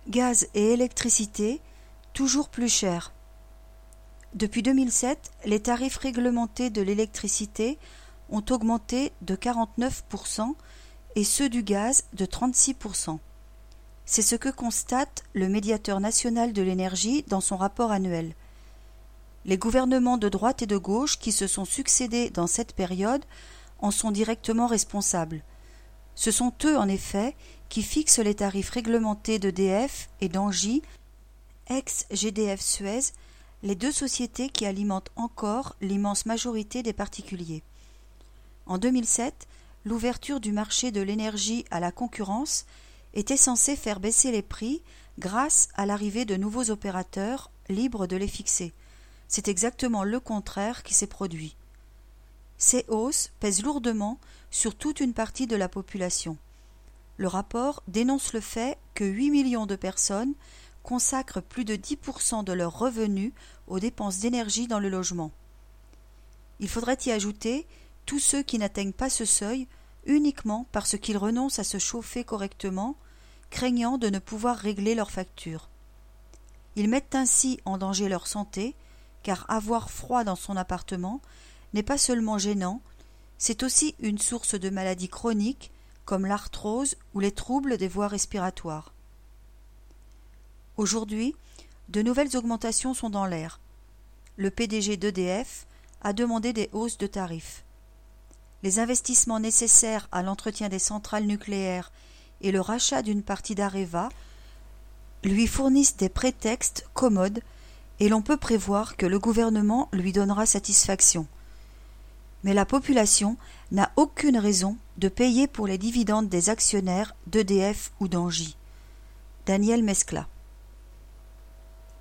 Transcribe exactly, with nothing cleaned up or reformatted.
Gaz et électricité, toujours plus chers. Depuis deux mille sept, les tarifs réglementés de l'électricité ont augmenté de quarante-neuf pour cent et ceux du gaz de trente-six pour cent. C'est ce que constate le médiateur national de l'énergie dans son rapport annuel. Les gouvernements de droite et de gauche qui se sont succédés dans cette période en sont directement responsables. Ce sont eux, en effet, qui fixent les tarifs réglementés d'E D F et d'Engie, ex-G D F Suez, les deux sociétés qui alimentent encore l'immense majorité des particuliers. En deux mille sept, l'ouverture du marché de l'énergie à la concurrence était censée faire baisser les prix grâce à l'arrivée de nouveaux opérateurs libres de les fixer. C'est exactement le contraire qui s'est produit. Ces hausses pèsent lourdement sur toute une partie de la population. Le rapport dénonce le fait que huit millions de personnes consacrent plus de dix pour cent de leurs revenus aux dépenses d'énergie dans le logement. Il faudrait y ajouter tous ceux qui n'atteignent pas ce seuil uniquement parce qu'ils renoncent à se chauffer correctement, craignant de ne pouvoir régler leurs factures. Ils mettent ainsi en danger leur santé, car avoir froid dans son appartement n'est pas seulement gênant, c'est aussi une source de maladies chroniques comme l'arthrose ou les troubles des voies respiratoires. Aujourd'hui, de nouvelles augmentations sont dans l'air. Le P D G d'E D F a demandé des hausses de tarifs. Les investissements nécessaires à l'entretien des centrales nucléaires et le rachat d'une partie d'Areva lui fournissent des prétextes commodes et l'on peut prévoir que le gouvernement lui donnera satisfaction. Mais la population n'a aucune raison de payer pour les dividendes des actionnaires d'E D F ou d'Engie. Daniel Mescla.